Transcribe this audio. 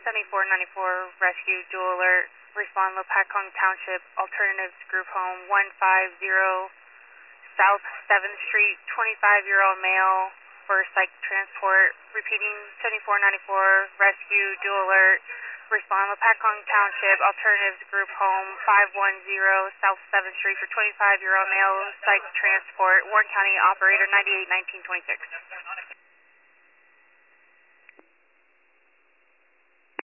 7494 rescue dual alert. Respond Lopatcong Township Alternatives Group Home 150 South 7th Street, 25-year-old male for psych transport. Repeating 7494 rescue dual alert. Respond Lopatcong Township Alternatives Group Home 510 South 7th Street for 25-year-old male psych transport. Warren County operator 981926.